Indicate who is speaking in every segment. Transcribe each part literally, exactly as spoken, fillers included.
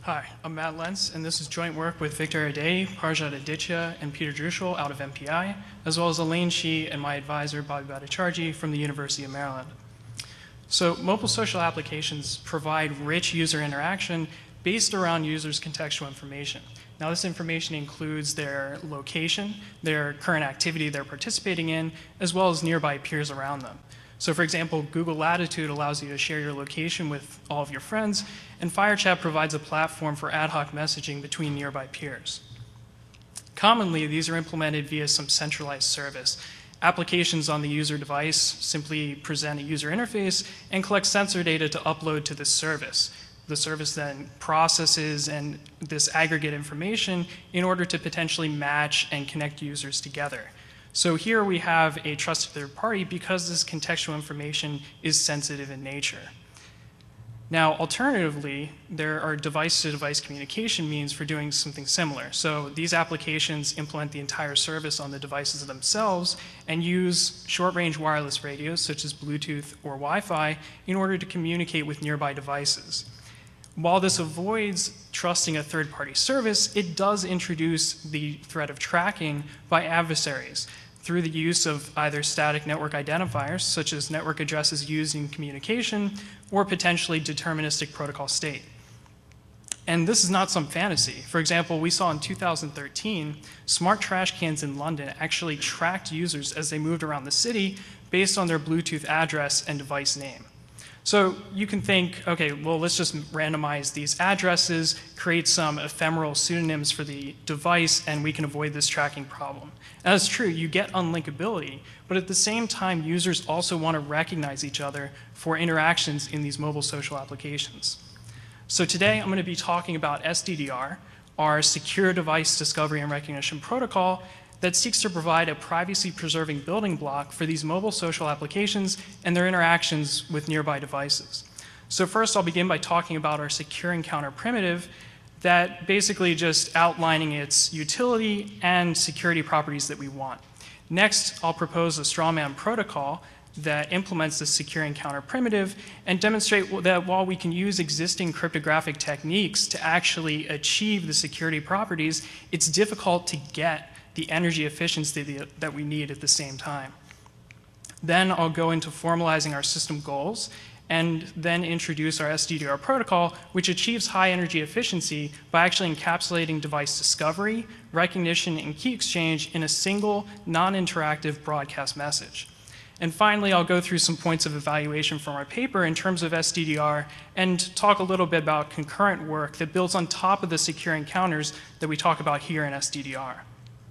Speaker 1: Hi, I'm Matt Lentz, and this is joint work with Victor Ade, Parjat Aditya, and Peter Druschel out of M P I, as well as Elaine Shee and my advisor, Bobby Bhattacharjee, from the University of Maryland. So mobile social applications provide rich user interaction based around users' contextual information. Now, this information includes their location, their current activity they're participating in, as well as nearby peers around them. So for example, Google Latitude allows you to share your location with all of your friends, and FireChat provides a platform for ad hoc messaging between nearby peers. Commonly, these are implemented via some centralized service. Applications on the user device simply present a user interface and collect sensor data to upload to this service. The service then processes and this aggregate information in order to potentially match and connect users together. So here we have a trusted third party because this contextual information is sensitive in nature. Now, alternatively, there are device-to-device communication means for doing something similar. So these applications implement the entire service on the devices themselves and use short-range wireless radios, such as Bluetooth or Wi-Fi, in order to communicate with nearby devices. While this avoids trusting a third-party service, it does introduce the threat of tracking by adversaries through the use of either static network identifiers, such as network addresses used in communication, or potentially deterministic protocol state. And this is not some fantasy. For example, we saw in two thousand thirteen, smart trash cans in London actually tracked users as they moved around the city based on their Bluetooth address and device name. So you can think, okay, well, let's just randomize these addresses, create some ephemeral pseudonyms for the device, and we can avoid this tracking problem. And that's true, you get unlinkability, but at the same time, users also want to recognize each other for interactions in these mobile social applications. So today, I'm going to be talking about S D D R, our Secure Device Discovery and Recognition Protocol, that seeks to provide a privacy-preserving building block for these mobile social applications and their interactions with nearby devices. So first, I'll begin by talking about our secure encounter primitive that basically just outlining its utility and security properties that we want. Next, I'll propose a strawman protocol that implements the secure encounter primitive and demonstrate that while we can use existing cryptographic techniques to actually achieve the security properties, it's difficult to get the energy efficiency that we need at the same time. Then I'll go into formalizing our system goals and then introduce our S D D R protocol, which achieves high energy efficiency by actually encapsulating device discovery, recognition, and key exchange in a single non-interactive broadcast message. And finally, I'll go through some points of evaluation from our paper in terms of S D D R and talk a little bit about concurrent work that builds on top of the secure encounters that we talk about here in S D D R.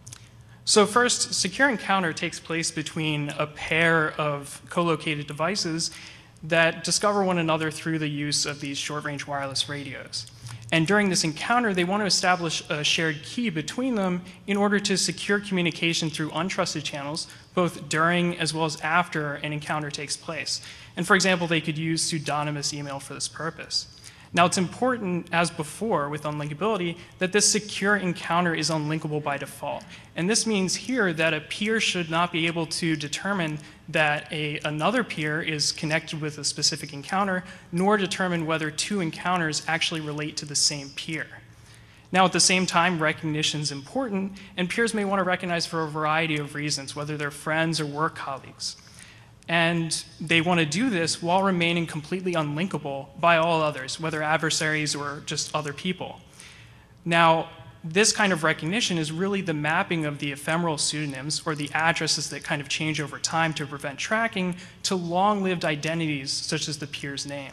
Speaker 1: So first, secure encounter takes place between a pair of co-located devices that discover one another through the use of these short-range wireless radios. And during this encounter, they want to establish a shared key between them in order to secure communication through untrusted channels, both during as well as after an encounter takes place. And for example, they could use pseudonymous email for this purpose. Now, it's important, as before with unlinkability, that this secure encounter is unlinkable by default. And this means here that a peer should not be able to determine that a, another peer is connected with a specific encounter, nor determine whether two encounters actually relate to the same peer. Now, at the same time, recognition is important, and peers may want to recognize for a variety of reasons, whether they're friends or work colleagues. And they want to do this while remaining completely unlinkable by all others, whether adversaries or just other people. Now, this kind of recognition is really the mapping of the ephemeral pseudonyms, or the addresses that kind of change over time to prevent tracking, to long-lived identities such as the peer's name.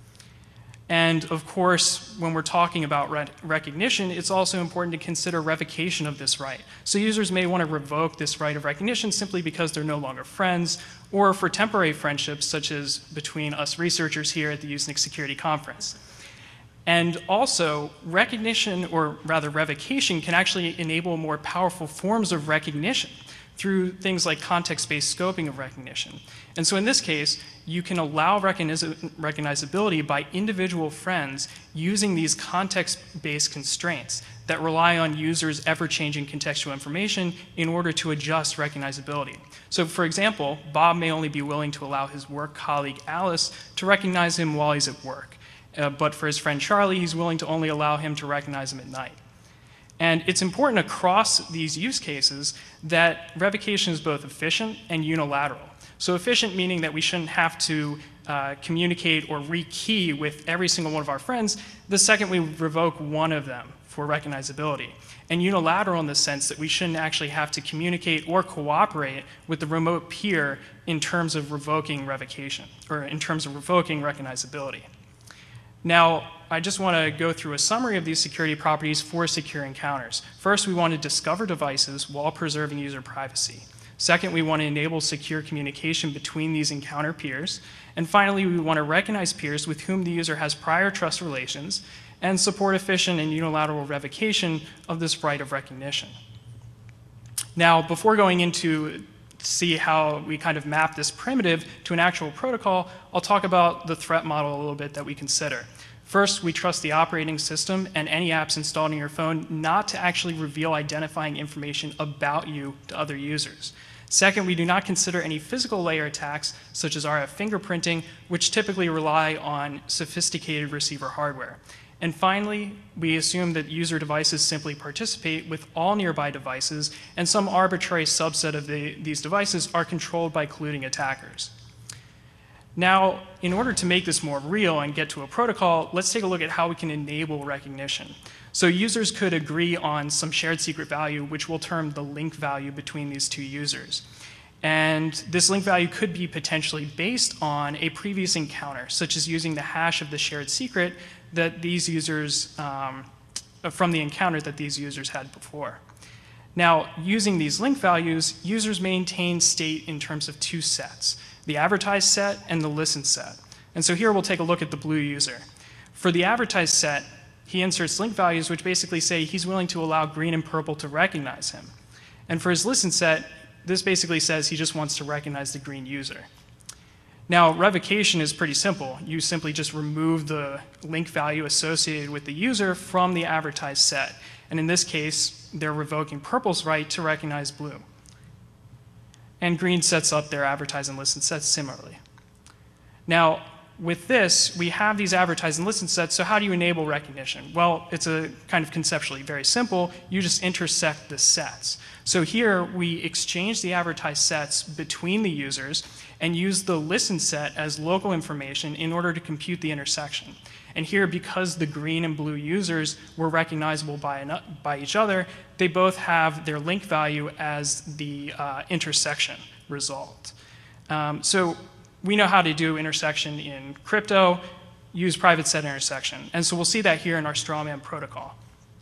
Speaker 1: And of course, when we're talking about re recognition, it's also important to consider revocation of this right. So users may want to revoke this right of recognition simply because they're no longer friends, or for temporary friendships, such as between us researchers here at the Usenix Security Conference. And also, recognition, or rather revocation, can actually enable more powerful forms of recognition through things like context-based scoping of recognition. And so in this case, you can allow recognizability by individual friends using these context-based constraints that rely on users' ever-changing contextual information in order to adjust recognizability. So for example, Bob may only be willing to allow his work colleague Alice to recognize him while he's at work. uh, but for his friend Charlie, he's willing to only allow him to recognize him at night. And it's important across these use cases that revocation is both efficient and unilateral. So efficient meaning that we shouldn't have to uh, communicate or rekey with every single one of our friends the second we revoke one of them for recognizability. And unilateral in the sense that we shouldn't actually have to communicate or cooperate with the remote peer in terms of revoking revocation, or in terms of revoking recognizability. Now, I just want to go through a summary of these security properties for secure encounters. First, we want to discover devices while preserving user privacy. Second, we want to enable secure communication between these encounter peers. And finally, we want to recognize peers with whom the user has prior trust relations and support efficient and unilateral revocation of this right of recognition. Now, before going into see how we kind of map this primitive to an actual protocol, I'll talk about the threat model a little bit that we consider. First, we trust the operating system and any apps installed on your phone not to actually reveal identifying information about you to other users. Second, we do not consider any physical layer attacks, such as R F fingerprinting, which typically rely on sophisticated receiver hardware. And finally, we assume that user devices simply participate with all nearby devices, and some arbitrary subset of the, these devices are controlled by colluding attackers. Now, in order to make this more real and get to a protocol, let's take a look at how we can enable recognition. So users could agree on some shared secret value, which we'll term the link value between these two users. And this link value could be potentially based on a previous encounter, such as using the hash of the shared secret that these users, um, from the encounter that these users had before. Now, using these link values, users maintain state in terms of two sets, the advertised set and the listen set. And so here we'll take a look at the blue user. For the advertised set, he inserts link values which basically say he's willing to allow green and purple to recognize him. And for his listen set, this basically says he just wants to recognize the green user. Now, revocation is pretty simple. You simply just remove the link value associated with the user from the advertised set. And in this case, they're revoking purple's right to recognize blue. And green sets up their advertise and listen sets similarly. Now, with this, we have these advertise and listen sets, so how do you enable recognition? Well, it's a kind of conceptually very simple. You just intersect the sets. So here, we exchange the advertised sets between the users and use the listen set as local information in order to compute the intersection. And here, because the green and blue users were recognizable by, an, by each other, they both have their link value as the uh, intersection result. Um, so we know how to do intersection in crypto, use private set intersection. And so we'll see that here in our strawman protocol.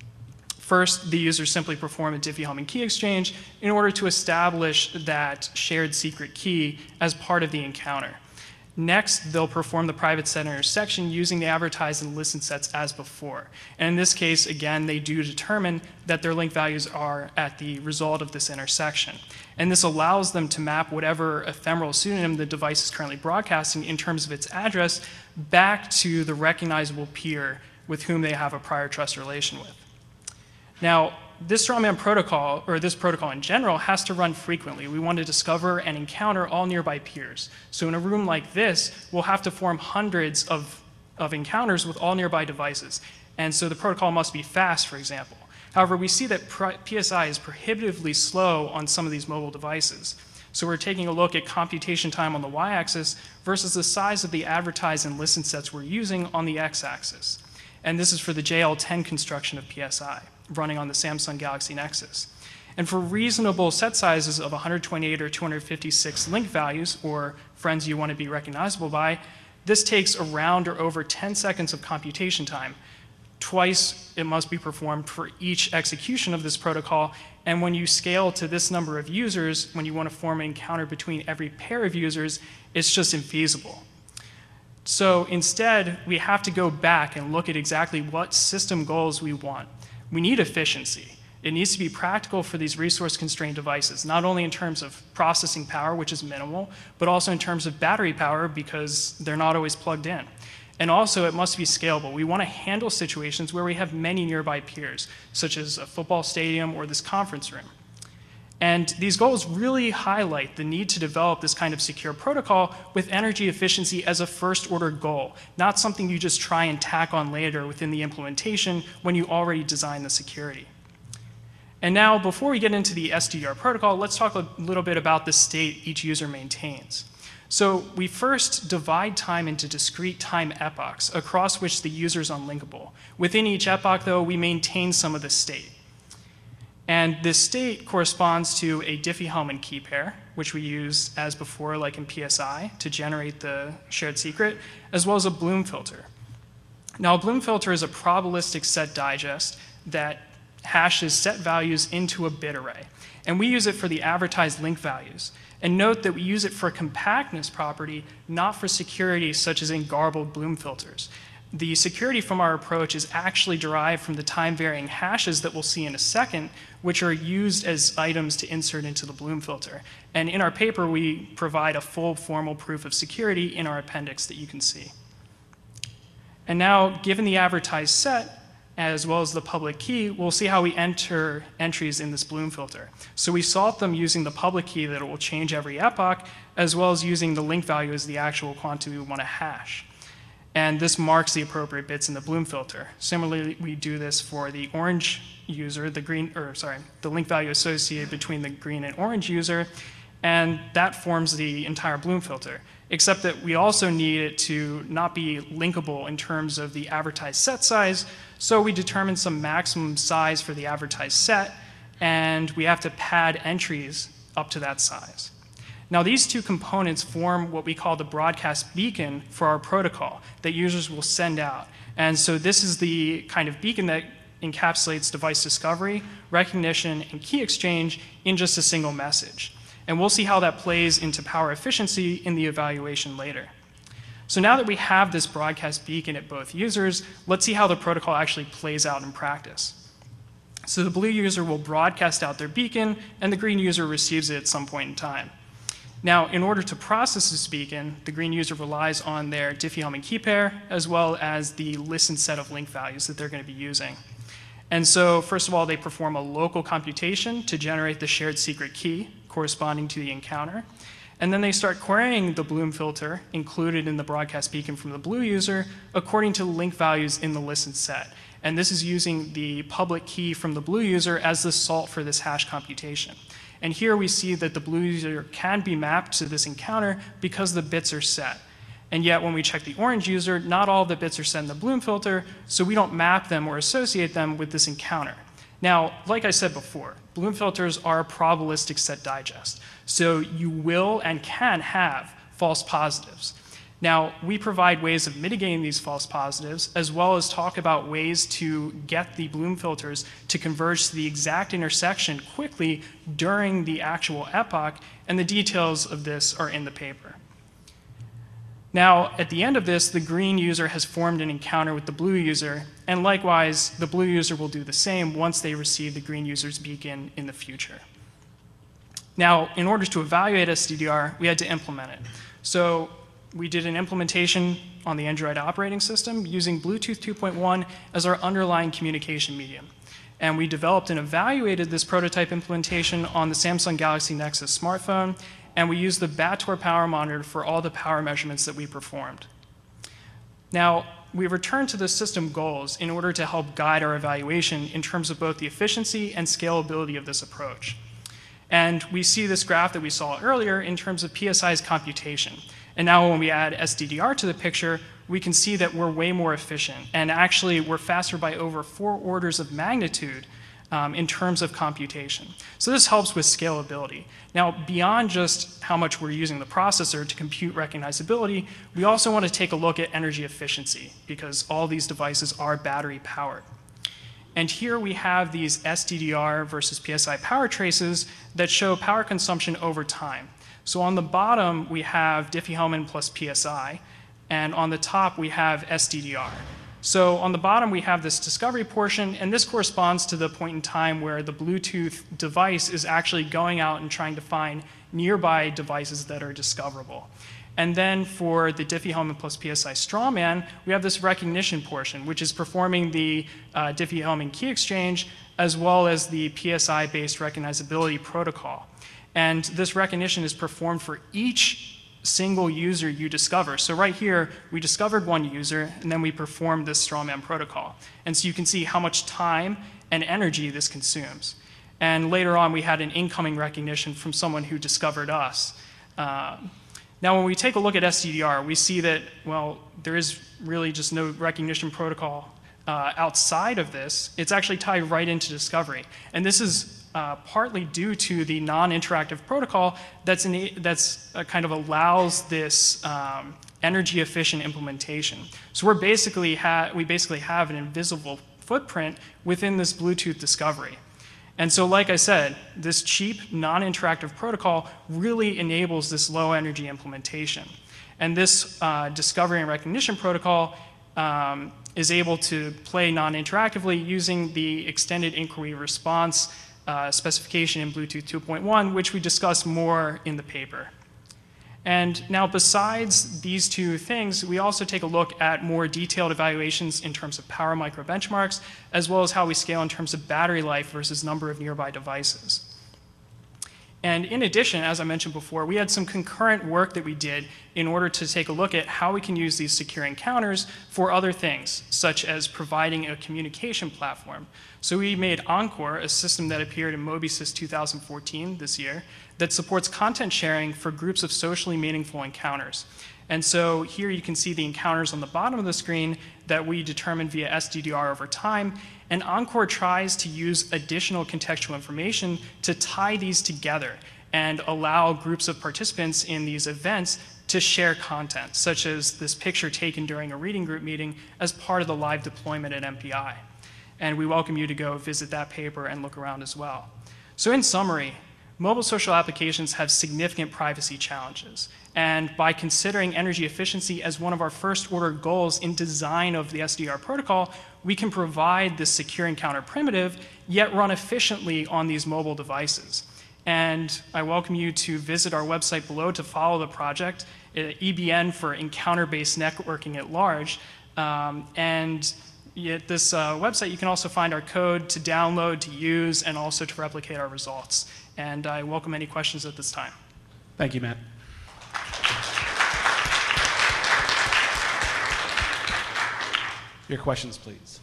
Speaker 1: First, the users simply perform a Diffie-Hellman key exchange in order to establish that shared secret key as part of the encounter. Next, they'll perform the private set intersection using the advertise and listen sets as before. And in this case, again, they do determine that their link values are at the result of this intersection. And this allows them to map whatever ephemeral pseudonym the device is currently broadcasting in terms of its address back to the recognizable peer with whom they have a prior trust relation with. Now, this strawman protocol, or this protocol in general, has to run frequently. We want to discover and encounter all nearby peers. So in a room like this, we'll have to form hundreds of, of encounters with all nearby devices. And so the protocol must be fast, for example. However, we see that P S I is prohibitively slow on some of these mobile devices. So we're taking a look at computation time on the y-axis versus the size of the advertise and listen sets we're using on the x-axis. And this is for the J L ten construction of P S I, running on the Samsung Galaxy Nexus. And for reasonable set sizes of one hundred twenty-eight or two hundred fifty-six link values, or friends you want to be recognizable by, this takes around or over ten seconds of computation time. Twice it must be performed for each execution of this protocol, and when you scale to this number of users, when you want to form an encounter between every pair of users, it's just infeasible. So instead, we have to go back and look at exactly what system goals we want. We need efficiency. It needs to be practical for these resource-constrained devices, not only in terms of processing power, which is minimal, but also in terms of battery power because they're not always plugged in. And also, it must be scalable. We want to handle situations where we have many nearby peers, such as a football stadium or this conference room. And these goals really highlight the need to develop this kind of secure protocol with energy efficiency as a first-order goal, not something you just try and tack on later within the implementation when you already design the security. And now, before we get into the S D D R protocol, let's talk a little bit about the state each user maintains. So we first divide time into discrete time epochs across which the user is unlinkable. Within each epoch, though, we maintain some of the state. And this state corresponds to a Diffie-Hellman key pair, which we use as before, like in P S I, to generate the shared secret, as well as a Bloom filter. Now, a Bloom filter is a probabilistic set digest that hashes set values into a bit array. And we use it for the advertised link values. And note that we use it for compactness property, not for security such as in garbled Bloom filters. The security from our approach is actually derived from the time-varying hashes that we'll see in a second, which are used as items to insert into the Bloom filter. And in our paper, we provide a full formal proof of security in our appendix that you can see. And now, given the advertised set, as well as the public key, we'll see how we enter entries in this Bloom filter. So we sort them using the public key that it will change every epoch, as well as using the link value as the actual quantity we want to hash. And this marks the appropriate bits in the Bloom filter. Similarly, we do this for the orange user, the green, or sorry, the link value associated between the green and orange user, and that forms the entire Bloom filter. Except that we also need it to not be linkable in terms of the advertised set size, so we determine some maximum size for the advertised set, and we have to pad entries up to that size. Now, these two components form what we call the broadcast beacon for our protocol that users will send out. And so this is the kind of beacon that encapsulates device discovery, recognition, and key exchange in just a single message. And we'll see how that plays into power efficiency in the evaluation later. So now that we have this broadcast beacon at both users, let's see how the protocol actually plays out in practice. So the blue user will broadcast out their beacon, and the green user receives it at some point in time. Now, in order to process this beacon, the green user relies on their Diffie-Hellman key pair, as well as the listened set of link values that they're going to be using. And so, first of all, they perform a local computation to generate the shared secret key corresponding to the encounter. And then they start querying the Bloom filter included in the broadcast beacon from the blue user according to the link values in the listened set. And this is using the public key from the blue user as the salt for this hash computation. And here we see that the blue user can be mapped to this encounter because the bits are set. And yet when we check the orange user, not all of the bits are set in the Bloom filter, so we don't map them or associate them with this encounter. Now, like I said before, Bloom filters are a probabilistic set digest. So you will and can have false positives. Now, we provide ways of mitigating these false positives, as well as talk about ways to get the Bloom filters to converge to the exact intersection quickly during the actual epoch, and the details of this are in the paper. Now, at the end of this, the green user has formed an encounter with the blue user, and likewise, the blue user will do the same once they receive the green user's beacon in the future. Now, in order to evaluate S D D R, we had to implement it. So we did an implementation on the Android operating system using Bluetooth two point one as our underlying communication medium. And we developed and evaluated this prototype implementation on the Samsung Galaxy Nexus smartphone, and we used the Bator power monitor for all the power measurements that we performed. Now, we returned to the system goals in order to help guide our evaluation in terms of both the efficiency and scalability of this approach. And we see this graph that we saw earlier in terms of P S I's computation. And now when we add S D D R to the picture, we can see that we're way more efficient. And actually, we're faster by over four orders of magnitude um, in terms of computation. So this helps with scalability. Now, beyond just how much we're using the processor to compute recognizability, we also want to take a look at energy efficiency, because all these devices are battery powered. And here we have these S D D R versus P S I power traces that show power consumption over time. So on the bottom, we have Diffie-Hellman plus P S I, and on the top, we have S D D R. So on the bottom, we have this discovery portion, and this corresponds to the point in time where the Bluetooth device is actually going out and trying to find nearby devices that are discoverable. And then for the Diffie-Hellman plus P S I strawman, we have this recognition portion, which is performing the uh, Diffie-Hellman key exchange as well as the P S I-based recognizability protocol. And this recognition is performed for each single user you discover. So right here, we discovered one user, and then we performed this strawman protocol. And so you can see how much time and energy this consumes. And later on, we had an incoming recognition from someone who discovered us. Uh, now, when we take a look at S T D R, we see that, well, there is really just no recognition protocol uh, outside of this. It's actually tied right into discovery. And this is uh, partly due to the non-interactive protocol that's, in, that's uh, kind of allows this um, energy-efficient implementation. So we're basically ha we basically have an invisible footprint within this Bluetooth discovery. And so, like I said, this cheap, non-interactive protocol really enables this low-energy implementation. And this uh, discovery and recognition protocol um, is able to play non-interactively using the extended inquiry response uh, specification in Bluetooth two point one, which we discuss more in the paper. And now, besides these two things, we also take a look at more detailed evaluations in terms of power micro benchmarks, as well as how we scale in terms of battery life versus number of nearby devices. And in addition, as I mentioned before, we had some concurrent work that we did in order to take a look at how we can use these secure encounters for other things, such as providing a communication platform. So we made Encore, a system that appeared in MobiSys two thousand fourteen this year, that supports content sharing for groups of socially meaningful encounters. And so here you can see the encounters on the bottom of the screen that we determined via S D D R over time. And Encore tries to use additional contextual information to tie these together and allow groups of participants in these events to share content, such as this picture taken during a reading group meeting as part of the live deployment at M P I. And we welcome you to go visit that paper and look around as well. So in summary, mobile social applications have significant privacy challenges. And by considering energy efficiency as one of our first order goals in design of the S D R protocol, we can provide this secure encounter primitive, yet run efficiently on these mobile devices. And I welcome you to visit our website below to follow the project, E B N for encounter-based networking at large. Um, and at this uh, website, you can also find our code to download, to use, and also to replicate our results. And I welcome any questions at this time.
Speaker 2: Thank you, Matt. Your questions, please.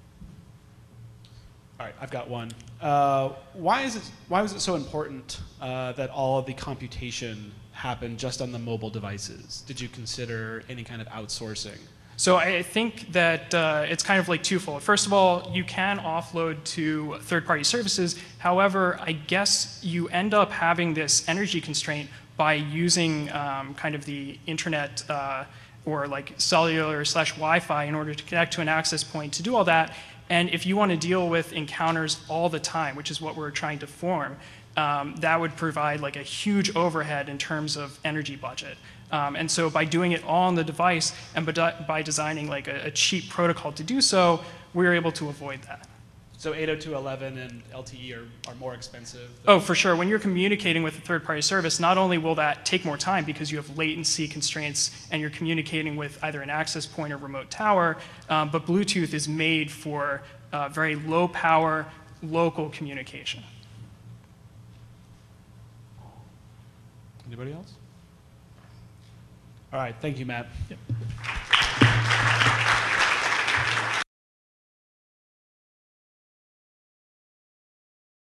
Speaker 2: All right, I've got one. Uh, why is it? Why was it so important uh, that all of the computation happened just on the mobile devices? Did you consider any kind of outsourcing?
Speaker 1: So I think that uh, it's kind of like twofold. First of all, you can offload to third-party services. However, I guess you end up having this energy constraint by using um, kind of the internet uh, or like cellular slash Wi-Fi in order to connect to an access point to do all that. And if you want to deal with encounters all the time, which is what we're trying to form, um, that would provide like a huge overhead in terms of energy budget. Um, and so by doing it all on the device and by designing like a, a cheap protocol to do so, we're able to avoid that.
Speaker 2: So eight oh two dot eleven and L T E are, are more expensive?
Speaker 1: Oh, for sure. When you're communicating with a third-party service, not only will that take more time because you have latency constraints and you're communicating with either an access point or remote tower, um, but Bluetooth is made for uh, very low-power, local communication.
Speaker 2: Anybody else? All right, thank you, Matt.
Speaker 1: Yep.